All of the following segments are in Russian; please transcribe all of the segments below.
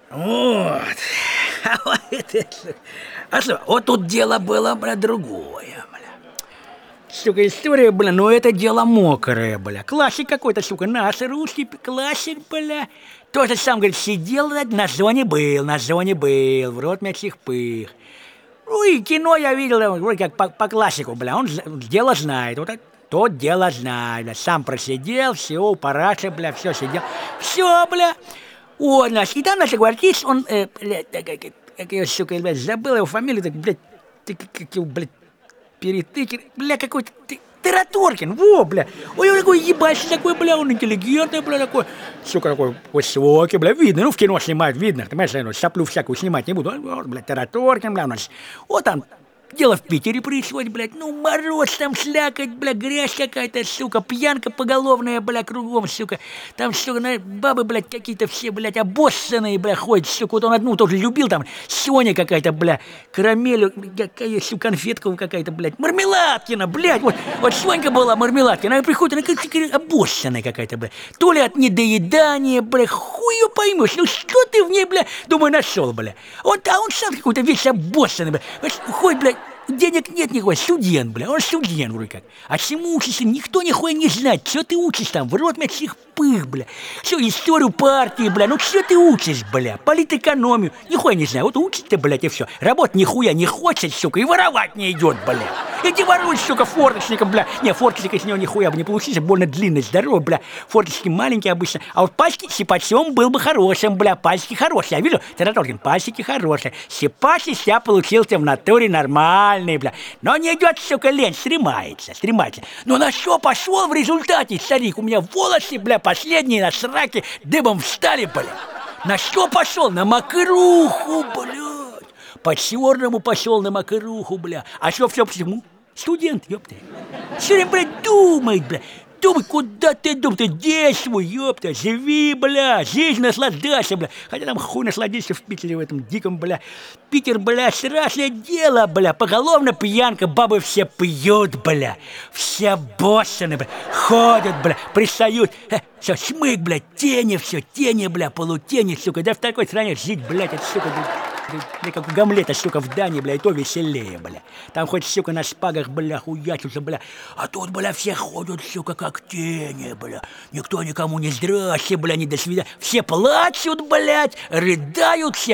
Вот. А что, вот тут дело было, бля, другое, бля. Сука, история, бля, ну это дело мокрое, бля. Классик какой-то, сука, наш русский классик, бля. Тоже сам, говорит, сидел, на зоне был, в рот мячих пых. Ну и кино я видел, вроде как по классику, бля, он дело знает, вот тот дело знает, бля. Сам просидел, все, параша, бля, все сидел, все, бля. Вот, наш, и там наш артист, он, как я, сука, блядь, забыл его фамилию, так, блядь, как его, блядь, Перетыкин, бля, какой-то Тараторкин, во, бля. Ой, он такой ебать, такой, бля, он интеллигентный, бля, такой, сука, такой высокий, бля, видно, ну, в кино снимают, видно, ты понимаешь, я соплю всякую снимать не буду, вот, бля, Тараторкин, бля, у нас, вот там, дело в Питере происходит, блядь, ну, мороз там, слякоть, бля, грязь какая-то, сука, пьянка поголовная, бля, кругом, сука, там, сука, бабы, блядь, какие-то все, блядь, обоссанные, бля, ходят, сука, вот он одну тоже любил, там, Соня какая-то, бля, карамель, какая, сука, конфетка какая-то, блядь, Мармеладкина, блядь, вот Сонька была Мармеладкина, она приходит, она какая-то обоссанная какая-то, бля, то ли от недоедания, бля, хуй ее поймешь, ну, что ты в ней, бля, думаю, нашел, бля, вот, а он сам какой-то весь обоссанный, бля, ходит, блядь, денег нет никакой, студент, бля, он студент вроде как. А чему учишься, никто нихуя не знает, что ты учишь там, в рот мячих пых, бля. Все, историю партии, бля, ну что ты учишь, бля, политэкономию, нихуя не знаю, вот учишь-то, блядь, и все. Работать нихуя не хочет, сука, и воровать не идет, бля. Иди воруй, сука, форточником, бля. Не, форточник из него нихуя бы не получился, больно длинный, здоровый, бля. Форточки маленькие обычно, а вот пальчики сипачом был бы хорошим, бля, пальчики хорошие. Я вижу, Тараторкин, пальчики хорошие. Сипач из себя получился в натуре нормальный, бля. Но не идет, сука, лень, стремается. Но на что пошел в результате, старик? У меня волосы, бля, последние на сраке дыбом встали, бля. На что пошел? На макруху, блядь. По-черному пошел на макруху, бля. А что все почему? Студент, ёпта. Все время, блядь, думает, бля. Думай, куда ты думаешь, действуй, ёпта, живи, бля, жизнь наслаждайся, бля. Хотя там хуй насладишься в Питере, в этом диком, бля. Питер, бля, страшное дело, бля, поголовно пьянка, бабы все пьют, бля. Все боссаны, бля, ходят, бля, пристают. Все, шмык, бля, тени, бля, полутени, сука. Да в такой стране жить, блядь, это, сука, да, как у Гамлета, сука, в Дании, бля, и то веселее, бля. Там хоть, сука, на шпагах, бля, хуячутся, бля. А тут, бля, все ходят, сука, как тени, бля. Никто никому не здрасте, бля, не до свидания. Все плачут, блядь, рыдают, все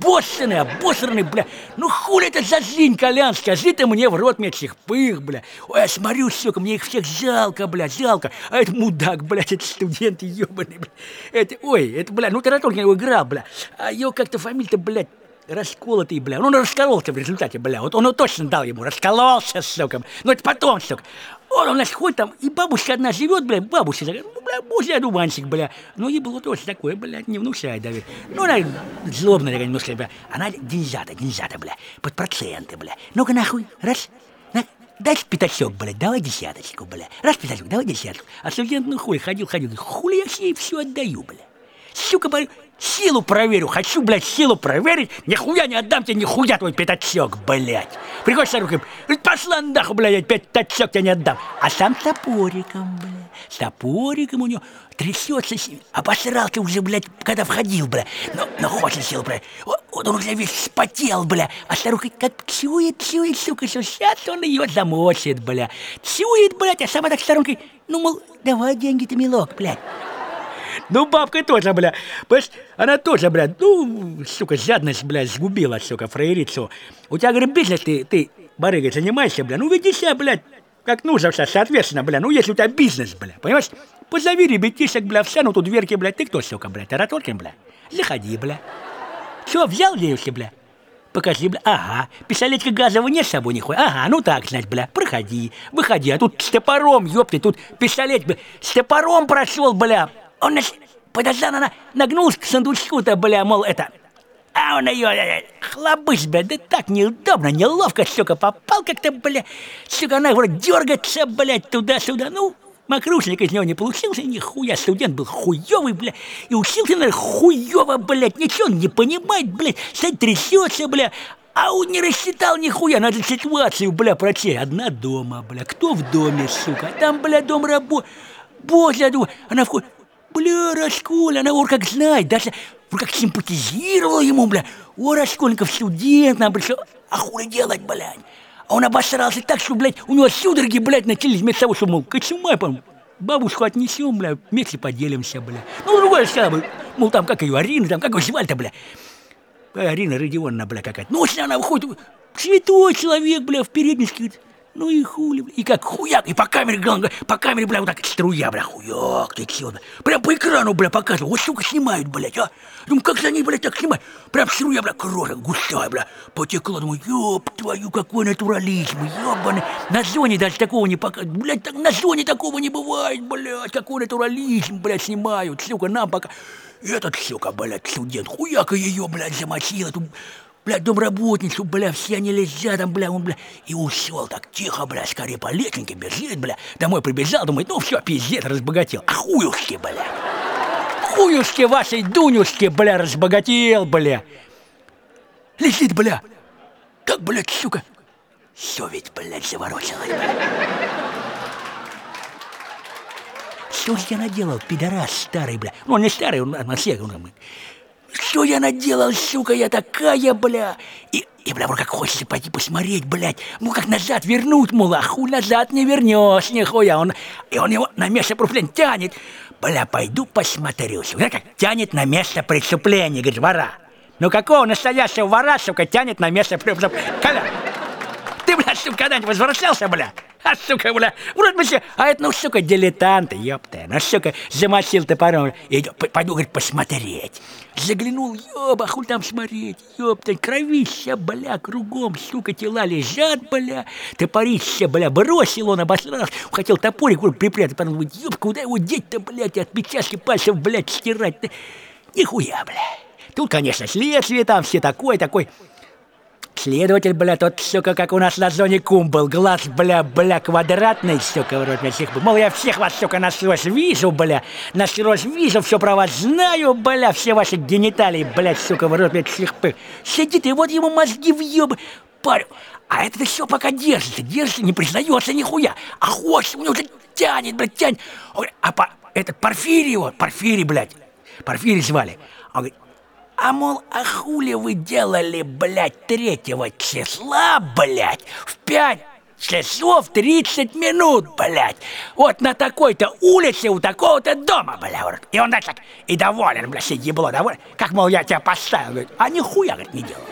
обоссаны, бля. Ну хули это за жизнь, Колян, скажи ты мне в рот мячих пых, бля. Ой, я смотрю, сука, мне их всех жалко, бля, жалко. А это мудак, блядь, это студент ебаный, бля. Это, ой, это, бля, ну Тараторкин его играл, бля. А его как-то фамилия-то, блядь, расколотый, бля. Ну, он раскололся в результате, бля. Вот он точно дал ему, раскололся, сука. Ну, это потом, сука. Он нас ходит там, и бабушка одна живет, бля, бабушка, ну, бля, божий одуванчик, бля. Ну, ей было тоже такое, бля, не внушает доверие. Ну, она злобная такая немножко, бля. Она деньжата, бля, под проценты, бля. Ну-ка, нахуй, раз, дай пятачок, блядь, давай десяточку, бля. Раз пятачок, давай десяточку. А студент, ну, хуй, ходил, хули я ей все отдаю, бля. Сука, говорю, силу проверю, хочу, блядь, силу проверить, нихуя не отдам тебе, нихуя твой пятачок, блядь. Приходишь с рукой, пошла нахуй, блядь, я пятачок тебе не отдам. А сам с топориком, блядь, с топориком у него трясется, обосрался уже, блядь, когда входил, блядь. Но хочет силу проверить. Вот он уже весь вспотел, бля, а старуха как чует, сука, что сейчас он ее замочит, бля. Чует, блядь, а сама так старухой, ну, мол, давай деньги-то, милок, блядь. Ну, бабка тоже, бля, понимаешь, она тоже, бля, ну, сука, жадность, бля, сгубила, сука, фраерицу. У тебя, говорит, бизнес, ты, барыгой, занимаешься, бля, ну, веди себя, блядь, как нужно, соответственно, бля, ну, если у тебя бизнес, бля, понимаешь, позови ребятишек, бля, встанут у дверки, бля, ты кто, сука, бля, Тараторкин, бля, заходи, бля. Что, взял Леюшки, бля? Покажи, бля, ага, пистолетика газового нет с собой, нихуя, ага, ну так, значит, бля, проходи, выходи, а тут с топором, ёпты, тут пистолет, бля, с топором прошел, бля. Он подожди, она нагнулась к сундучку-то, бля, мол, это... А он ее хлобысь, бля, да так неудобно, неловко, сука, попал как-то, бля. Сука, она вроде дергается, блядь, туда-сюда. Ну, макрушник из него не получился, нихуя, студент был хуёвый, бля. И учился, наверное, хуёво, блядь, ничего он не понимает, блядь, стоит трясется, бля. А он не рассчитал нихуя, надо ситуацию, бля, прочесть. Одна дома, бля, кто в доме, сука? Там, бля, дом работы. Боже, она входит. Бля, Раскольников, она вот как знает, даже вот как симпатизировала ему, бля. О, Раскольников студент, нам пришел, а хули делать, блядь? А он обосрался так, что, блядь, у него судороги, блядь, начались вместо того, что, мол, кочумай, по-моему, бабушку отнесем, бля, вместе поделимся, бля. Ну, другое сказал, мол, там, как ее Арина, там, как ее звали-то, бля. Арина Родионовна, бля, какая-то. Ночью она выходит, святой человек, бля, в передничке, говорит, ну и хули, бля, и как хуяк, и по камере, бля, вот так струя, бля, хуяк, ты чё, бля, прям по экрану, бля, показывают, вот, сука, снимают, блядь, а? Думаю, как же они, блядь, так снимают? Прям струя, бля, кровь густая, бля, потекла, думаю, ёб твою, какой натурализм, ёбаный, на зоне даже такого не показывают, блядь, так, на зоне такого не бывает, блядь, какой натурализм, блядь, снимают, сука, нам пока, этот, сука, блядь, студент, хуяка ее, блядь, замочил, эту, бля, домработницу, бля, все они лежат там, бля, он, бля, и ушел так тихо, бля, скорее по летненьке бежит, бля, домой прибежал, думает, ну все, пиздец, разбогател, а хуюшки, бля, хуюшки вашей Дунюшки, бля, разбогател, бля, лежит, бля, так, блядь, сука, все ведь, блядь, заворочилось, бля. Что ж я наделал, пидорас старый, бля, ну он не старый, он на всех, что я наделал, сука, я такая, бля. И бля, вот как хочется пойти посмотреть, блядь. Ну, как назад вернуть, мол, а хуй назад не вернешь, нихуя. И он его на место преступления тянет. Бля, пойду посмотрю. Знаешь, как тянет на место преступления, говорит, вора. Ну, какого настоящего вора, сука, тянет на место преступления? Коля, ты, бля, сука, когда-нибудь возвращался, бля? А, сука, бля, вроде бы все, а это, ну, сука, дилетанты, ёпта, ну, сука, замочил топором, пойду, говорит, посмотреть. Заглянул, ёба, хуй там смотреть, ёпта, кровища, бля, кругом, сука, тела лежат, бля, топорище, бля, бросил он, обосрался, хотел топорик припрятать, потом, ёб, куда его деть-то, блядь, отпечатки пальцев, блядь, стирать, нихуя, бля. Тут, конечно, следствие там, все такой. Следователь, бля, тот, сука, как у нас на зоне кум был, глаз, бля, квадратный, сука, в рот на всех, мол, я всех вас, сука, насквозь вижу, бля, все про вас знаю, бля, все ваши гениталии, блядь, сука, в рот на всех пых. Сидит, и вот ему мозги въебы, парень, а этот еще пока держится, не признается нихуя, а хочет, у него уже тянет, блядь, тянет. Он говорит, этот Порфирий, блядь, Порфирий звали, он говорит, а мол, а хули вы делали, блядь, 3 числа, блядь, в 5 часов 30 минут, блядь, вот на такой-то улице у такого-то дома, блядь. И он дальше так, и доволен, блядь, все ебло доволен, как, мол, я тебя поставил, говорит, а нихуя, говорит, не делал.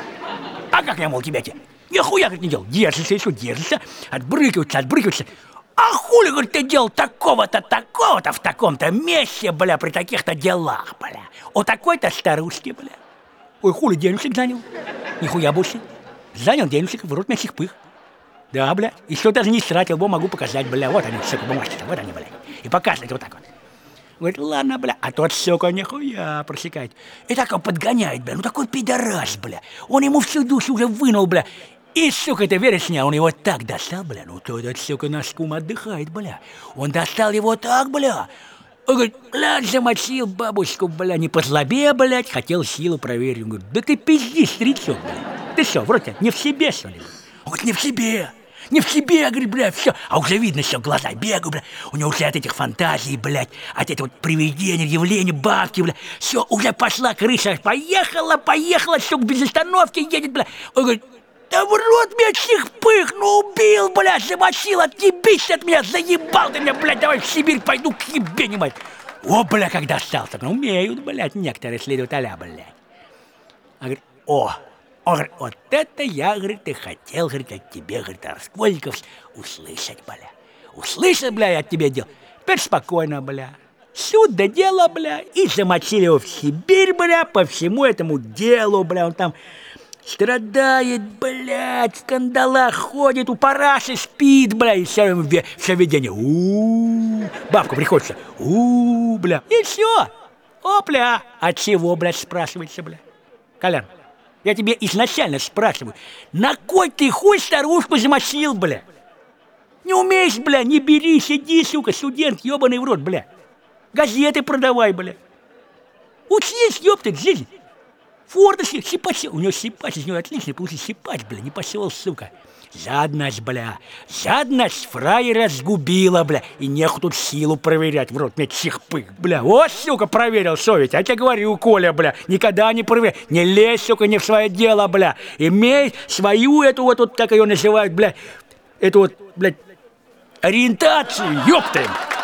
А как я, мол, тебя нихуя, говорит, не делал, держишься, еще держишься, отбрыкиваются. А хули, говорит, ты делал такого-то в таком-то месте, бля, при таких-то делах, бля. У такой-то старушки, бля. Ой, хули, денежек занял. Нихуя больше. Занял денежек, в рот мясих пых. Да, бля. Еще даже не стратил, могу показать, бля. Вот они, сука, бумажки-то, вот они, бля. И показывает вот так вот. Говорит, ладно, бля. А тот, сука, нихуя просекает. И так он подгоняет, бля. Ну такой пидорас, бля. Он ему всю душу уже вынул, бля. И, сука, это вересня, он его так достал, бля, ну то этот, сука, наш кум отдыхает, бля. Он достал его так, бля. Он говорит, блядь, замочил бабушку, бля, не по злобе, блядь, хотел силу проверить. Он говорит, да ты пиздишь, стрельцов, бля. Ты что, вроде не в себе, что ли? Он говорит, не в себе, говорит, бля, все. А уже видно, что глаза бегают, бля. У него уже от этих фантазий, блядь, от этого вот привидения, явления, бабки, бля. Все, уже пошла крыша, поехала, сука, без остановки едет, бля. Он говорит, да в рот мясих пых, ну убил, блядь, замочил, отъебись от меня, заебал ты меня, блядь, давай в Сибирь пойду к ебе, не мать. О, бля, как достался, ну умеют, блядь, некоторые следователя, блядь. Он говорит, он говорит, вот это я, говорит, и хотел, говорит, от тебе, говорит, Раскольников услышать, бля. Услышать, бля, я от тебя делал. Теперь спокойно, бля. Суд до дела, бля, и замочили его в Сибирь, бля, по всему этому делу, бля, он там страдает, блядь, в скандалах ходит, у параши спит, бля, и все видение. Бабка приходится. Бля. И все. Опля. От чего, блядь, спрашивается, бля? Колян, я тебе изначально спрашиваю, на кой ты хуй старушку замочил, бля? Не умеешь, бля, не бери, сиди, сука, студент, ебаный в рот, бля. Газеты продавай, бля. Учись, ёпта, жизнь. Форда сипач, у него сипач, из него отличный получился сипач, бля, не пошел, сука. Жадность, бля, жадность фраера сгубила, бля, и нехуй тут силу проверять, в рот мне чихпык, бля. Вот, сука, проверил совесть, я тебе говорю, Коля, бля, никогда не проверь, не лезь, сука, не в свое дело, бля, имей свою эту вот, как ее называют, бля, эту вот, блядь, ориентацию, ёпта.